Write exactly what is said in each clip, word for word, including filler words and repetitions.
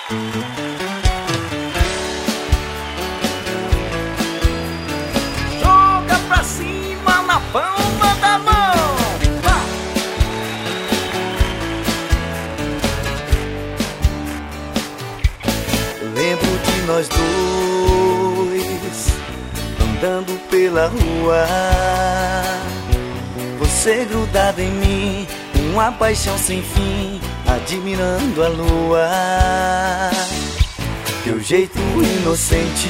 Joga pra cima na palma da mão. Vai. Lembro de nós dois andando pela rua, você grudado em mim, uma paixão sem fim, admirando a lua. Teu jeito inocente,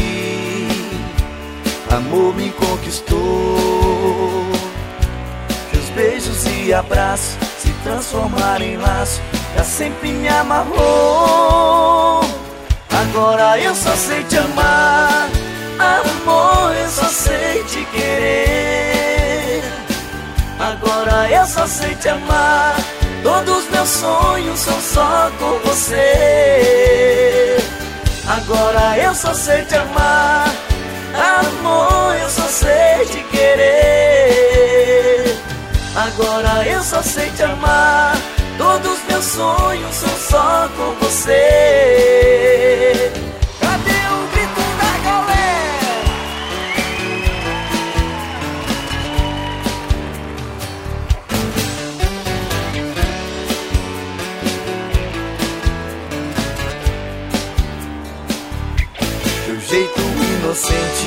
amor me conquistou. Teus beijos e abraços se transformaram em laço, pra sempre me amarrou. Agora eu só sei te amar, amor, eu só sei te querer. Agora eu só sei te amar, todos meus sonhos são só com você. Agora eu só sei te amar, amor, eu só sei te querer. Agora eu só sei te amar, todos meus sonhos são só com você. Cadê o grito da galera? Teu jeito inocente,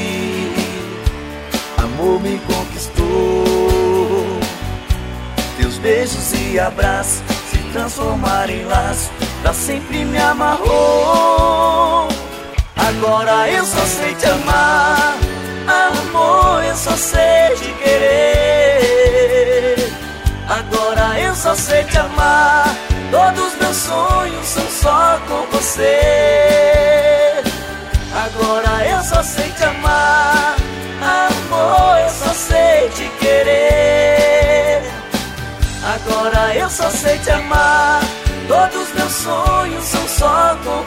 amor me conquistou. Teus beijos e abraços se transformaram em laço, pra sempre me amarrou. Agora eu só sei te amar, amor, eu só sei te querer. Agora eu só sei te amar, todos meus sonhos são só com você. Agora eu só sei te amar, amor, eu só sei te querer. Agora eu só sei te amar, todos meus sonhos são só com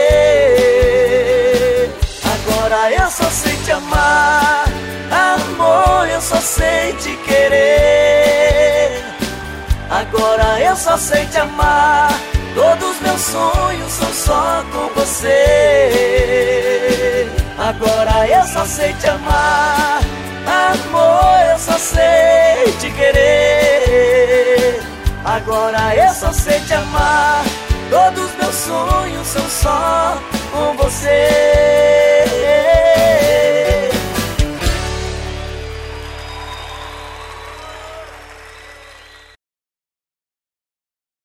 você. Agora eu só sei te amar, amor, eu só sei te querer. Agora eu só sei te amar, todos meus sonhos são só com você. Agora eu só sei te amar, amor, eu só sei te querer. Agora eu só sei te amar, todos meus sonhos são só com você.